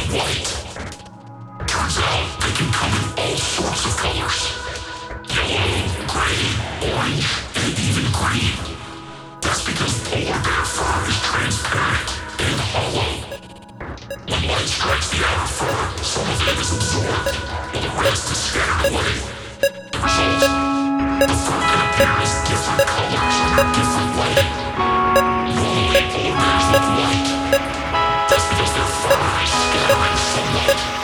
white. Turns out they can come in all sorts of colors. Yellow, gray, orange, and even green. That's because polar bear fur is transparent and hollow. When light strikes the outer fur, some of it is absorbed, while the rest is scattered away. The result? The fur can appear as different colors under different light. Normally, polar bears look white. That's because their fur is scattering sunlight.